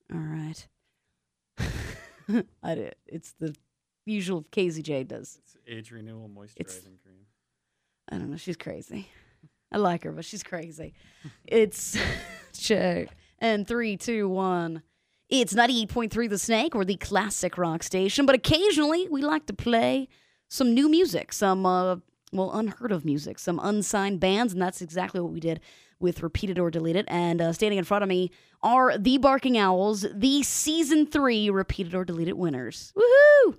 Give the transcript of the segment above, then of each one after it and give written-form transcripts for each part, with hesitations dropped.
All right. It's the usual KZJ does. It's age renewal moisturizing cream. I don't know. She's crazy. I like her, but she's crazy. It's check. And 3, 2, 1. It's 98.3 The Snake, or the classic rock station. But occasionally, we like to play some new music, some, unheard of music, some unsigned bands. And that's exactly what we did with Repeat It or Delete It. And standing in front of me are the Barking Owls, the Season 3 Repeat It or Delete It winners. Woohoo!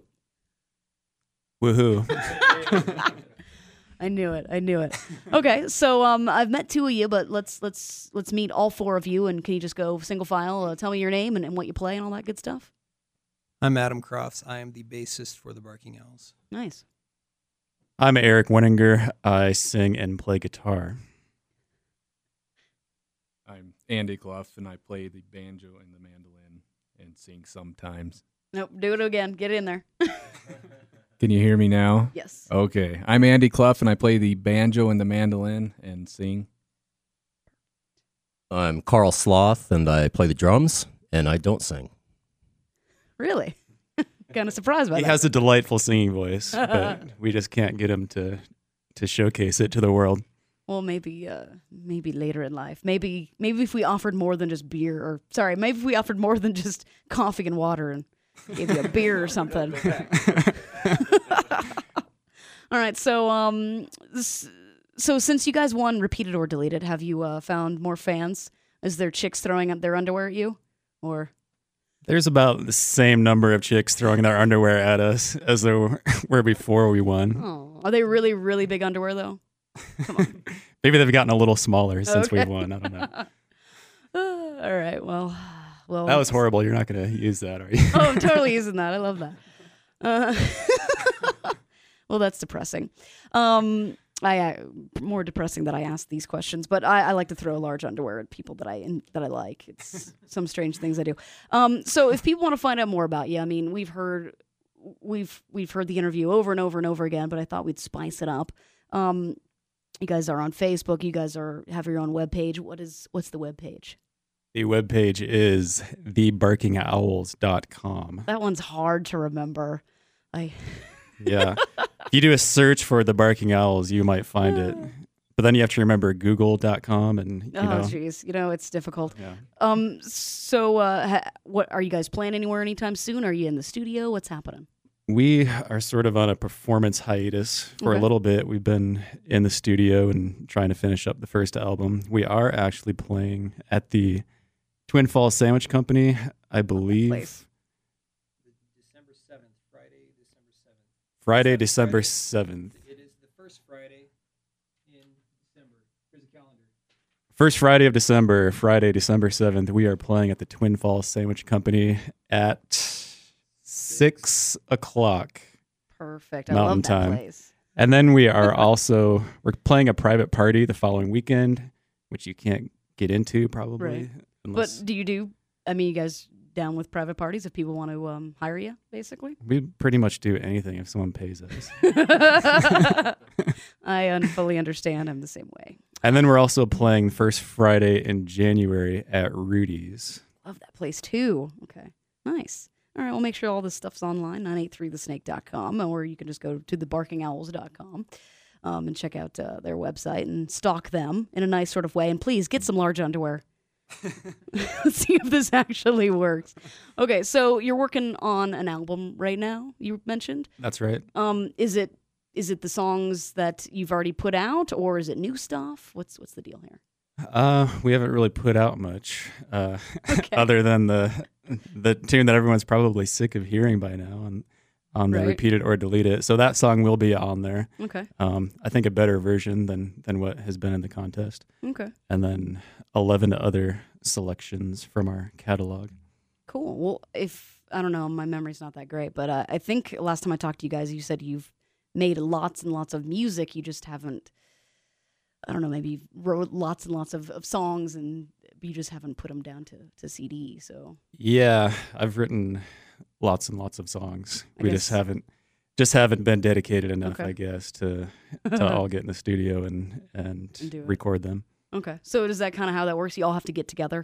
Woohoo. I knew it. Okay, so I've met two of you, but let's meet all four of you, and can you just go single file? Tell me your name and what you play and all that good stuff. I'm Adam Crofts. I am the bassist for the Barking Owls. Nice. I'm Eric Winninger. I sing and play guitar. I'm Andy Clough, and I play the banjo and the mandolin and sing sometimes. Nope, do it again. Get in there. Can you hear me now? Yes. Okay. I'm Andy Clough, and I play the banjo and the mandolin and sing. I'm Carl Sloth, and I play the drums, and I don't sing. Really? Kind of surprised by He that. has a delightful singing voice, but we just can't get him to showcase it to the world. Well, maybe later in life. Maybe if we offered more than just beer, maybe if we offered more than just coffee and water and gave you a beer or something. All right, so since you guys won Repeat It or Delete It, have you found more fans? Is there chicks throwing up their underwear at you, or? There's about the same number of chicks throwing their underwear at us as there were before we won. Oh, are they really, really big underwear though? Come on. Maybe they've gotten a little smaller since Okay. we won. I don't know. All right, well. That was horrible. You're not going to use that, are you? Oh, I'm totally using that. I love that. Well, that's depressing. More depressing that I asked these questions, but I like to throw large underwear at people that I like. It's some strange things I do. So if people want to find out more about you, I mean, we've heard the interview over and over and over again, but I thought we'd spice it up. You guys are on Facebook. You guys have your own webpage. What's the webpage? The webpage is thebarkingowls.com. That one's hard to remember. Yeah. If you do a search for the Barking Owls, you might find it. But then you have to remember google.com and, you know. Oh, geez. It's difficult. Yeah. So what are you guys playing anywhere anytime soon? Are you in the studio? What's happening? We are sort of on a performance hiatus for a little bit. We've been in the studio and trying to finish up the first album. We are actually playing at the Twin Falls Sandwich Company, I believe. December 7th, Friday, December 7th. Friday, December 7th. It is the first Friday in December. Here's a calendar. First Friday of December, Friday, December 7th, we are playing at the Twin Falls Sandwich Company at 6 o'clock. Perfect. I Mountain love that time. place. And then we're playing a private party the following weekend, which you can't get into probably. Right. Unless But you guys down with private parties if people want to hire you, basically? we pretty much do anything if someone pays us. I fully understand. I'm the same way. And then we're also playing first Friday in January at Rudy's. Love that place, too. Okay. Nice. All right, we'll make sure all this stuff's online, 983thesnake.com, or you can just go to thebarkingowls.com and check out their website and stalk them in a nice sort of way. And please, get some large underwear. Let's see if this actually works. Okay, so you're working on an album right now, you mentioned? That's right. Is it the songs that you've already put out, or is it new stuff? What's the deal here? We haven't really put out much other than the tune that everyone's probably sick of hearing by now on the Right. Repeat It or Delete It. So that song will be on there. Okay. I think a better version than what has been in the contest. Okay. And then 11 other selections from our catalog. Cool. Well, I don't know, my memory's not that great, but I think last time I talked to you guys, you said you've made lots and lots of music. You just haven't, I don't know, maybe you wrote lots and lots of songs and you just haven't put them down to CD. So Yeah, I've written lots and lots of songs. I We guess- just haven't been dedicated enough, Okay. I guess, to all get in the studio and do it. record them. Okay. So is that kind of how that works? You all have to get together.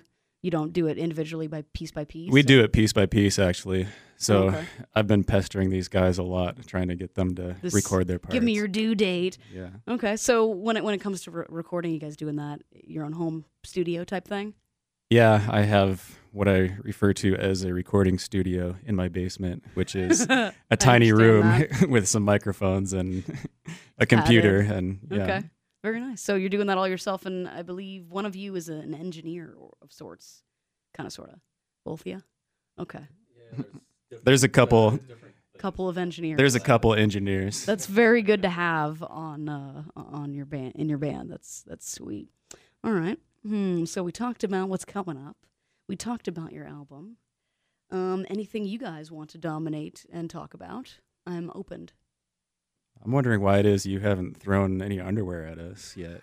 You don't do it individually by piece? We do it piece by piece, actually. So Okay. I've been pestering these guys a lot, trying to get them to This- record their parts. Give me your due date. Yeah. Okay, so when it comes to recording, you guys doing that your own home studio type thing? Yeah, I have what I refer to as a recording studio in my basement, which is a tiny room understand with some microphones and a computer. And yeah. Okay, very nice. So you're doing that all yourself, and I believe one of you is an engineer of sorts, kind of, sort of. Both of you? Okay, There's a couple. couple of engineers. There's a couple engineers. That's very good to have on your band, in your band. That's sweet. All right. So we talked about what's coming up. We talked about your album. Anything you guys want to dominate and talk about? I'm opened. I'm wondering why it is you haven't thrown any underwear at us yet.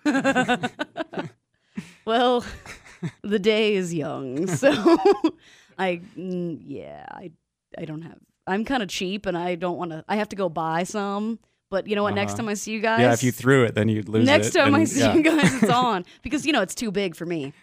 Well, the day is young, so I don't have. I'm kind of cheap, and I don't want to. I have to go buy some. But you know what? Next Uh-huh. time I see you guys, Yeah, if you threw it, then you'd lose it. next time I and, see yeah. you guys, it's on because it's too big for me.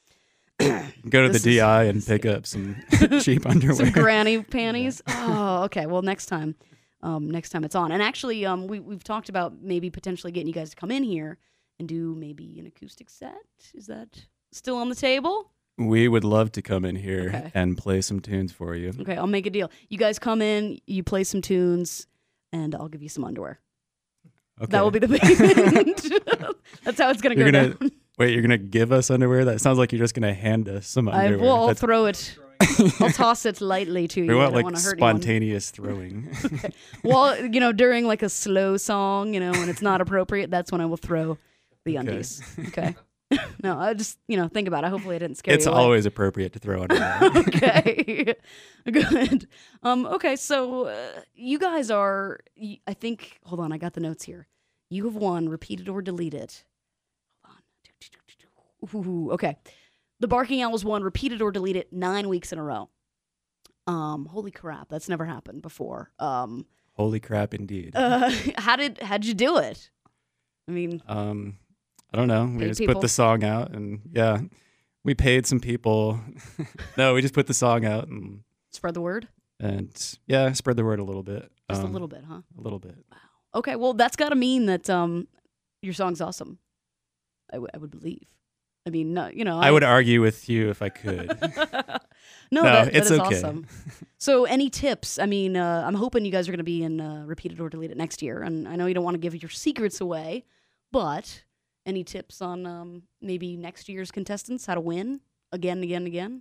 Go to This the is- DI and pick up some cheap underwear. Some granny panties. Oh, okay. Well, next time it's on. And actually, we've talked about maybe potentially getting you guys to come in here and do maybe an acoustic set. Is that still on the table? We would love to come in here Okay. and play some tunes for you. Okay, I'll make a deal. You guys come in, you play some tunes, and I'll give you some underwear. Okay. That will be the payment. That's how it's gonna You're go gonna- down. Wait, you're gonna give us underwear? That sounds like you're just gonna hand us some I underwear. will. I'll That's- throw it. I'll toss it lightly to you. we I want don't like want to hurt anyone. spontaneous throwing. Well, during like a slow song, when it's not appropriate, that's when I will throw the Okay. undies. Okay. No, I just, think about it. Hopefully I didn't scare It's you away. always appropriate to throw underwear. Okay. Good. Okay, so you guys are, I think, hold on, I got the notes here. You have won Repeated or Deleted. Hold on. Ooh, okay. The Barking Owls won Repeated or Deleted 9 weeks in a row. Holy crap, that's never happened before. Holy crap, indeed. How'd you do it? I mean, I don't know. We Paid just people? put the song out, and yeah, we paid some people. No, we just put the song out spread the word? and yeah, spread the word a little bit. Just a little bit, huh? A little bit. Okay, well, that's got to mean that your song's awesome. I would believe. I mean, no, I would argue with you if I could. No, No, that it's is okay. awesome. So, any tips? I mean, I'm hoping you guys are going to be in Repeated or Deleted next year, and I know you don't want to give your secrets away, but any tips on maybe next year's contestants, how to win again, again, again?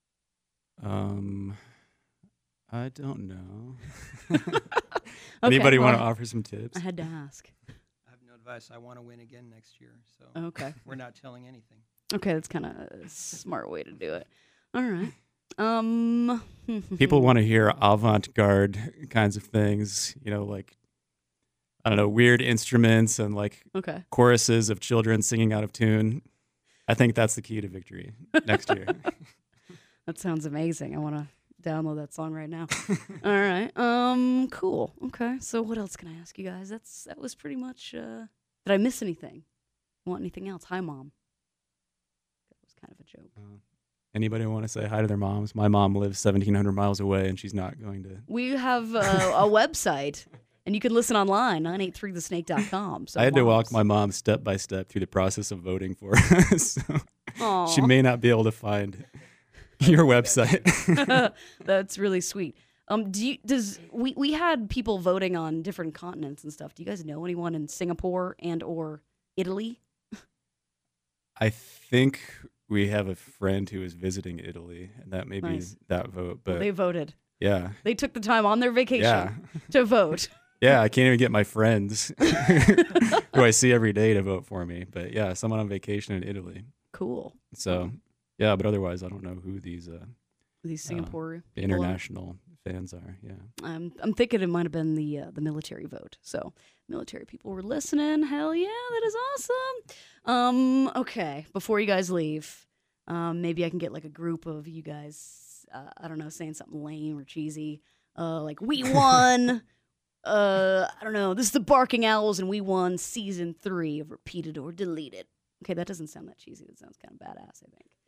I don't know. Okay, Anybody want to well, offer some tips? I had to ask. I have no advice. I want to win again next year, so Okay. we're not telling anything. Okay, that's kind of a smart way to do it. All right. People want to hear avant-garde kinds of things, like, I don't know, weird instruments and like Okay. choruses of children singing out of tune. I think that's the key to victory next year. That sounds amazing. I want to download that song right now. All right. Cool. Okay. So what else can I ask you guys? That was pretty much. Did I miss anything? Want anything else? Hi, Mom. That was kind of a joke. Anybody want to say hi to their moms? My mom lives 1,700 miles away, and she's not going to. We have a website, and you can listen online, 983thesnake.com. So I had to walk moms. my mom step by step through the process of voting for us. So Aw. she may not be able to find your website. That's really sweet. We had people voting on different continents and stuff. Do you guys know anyone in Singapore and or Italy? I think we have a friend who is visiting Italy, and that may be Nice. that vote. But They voted. yeah, They took the time on their vacation yeah, to vote. yeah. I can't even get my friends who I see every day to vote for me. But yeah, someone on vacation in Italy. Cool. So yeah, but otherwise, I don't know who these These Singapore people are. international fans are. Yeah. I'm thinking it might have been the military vote. So military people were listening. Hell yeah, that is awesome. Okay, before you guys leave, maybe I can get like a group of you guys. I don't know, saying something lame or cheesy, like we won. I don't know. This is the Barking Owls, and we won season 3 of Repeated or Deleted. Okay, that doesn't sound that cheesy. That sounds kind of badass, I think.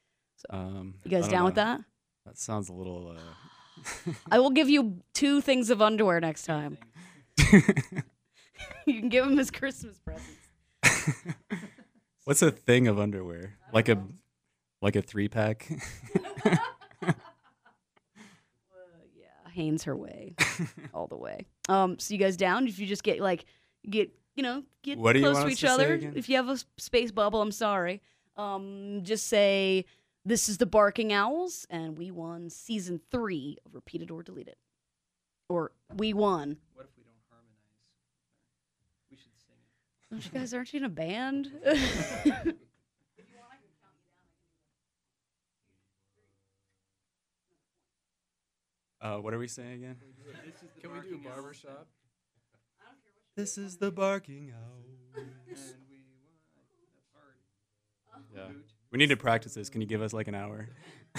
You guys I don't down with know. that? That sounds a little. I will give you 2 things of underwear next time. You can give him his Christmas presents. What's a thing of underwear? Like a 3-pack? Yeah, Hanes her way, all the way. So you guys down? If you just get What do you close want to us each to say other. again? If you have a space bubble, I'm sorry. Just say, "This is the Barking Owls, and we won season 3 of Repeat It or Delete It," or "We won." What if we don't harmonize? We should sing it. Don't you guys? Aren't you in a band? What are we saying again? Can we do barbershop? This is the barking owl. And we won. That's hard. Yeah. We need to practice this. Can you give us like an hour?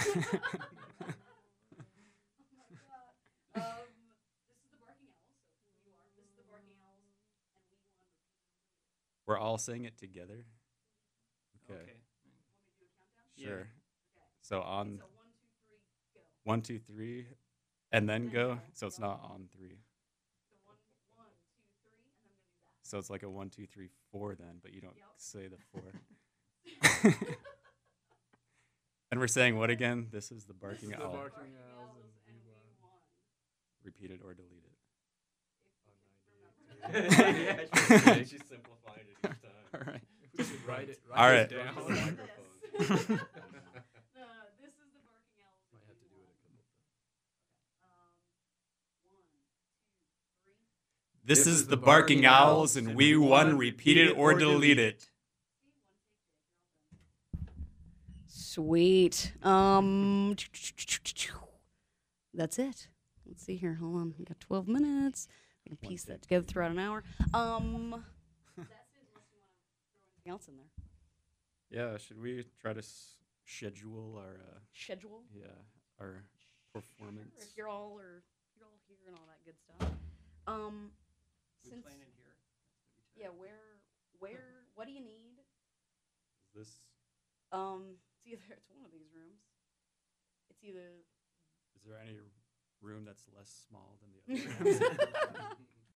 We're all saying it together. Okay. Sure. So on 1, 2, 3, and then go. So it's not on 3. So it's like a 1, 2, 3, 4 then, but you don't say the 4. And we're saying what again? This is the barking The owl. barking owls and we won. Repeat it or delete it. Yeah, she's simplifying it each time. All right. We should write it. All right. Down. This is the barking owls. Might have to do it a couple times. This is the barking owls, and we won. Repeat it or delete it. Sweet. That's it. Let's see here. Hold on. We got 12 minutes. I can piece that together throughout an hour. That's it. Unless you want to throw anything else in there. Yeah, should we try to schedule our Schedule. our performance? Sure, if you're all here and all that good stuff. We Since playing in here. yeah, where what do you need? Is this It's one of these rooms. It's either is there any room that's less small than the other rooms?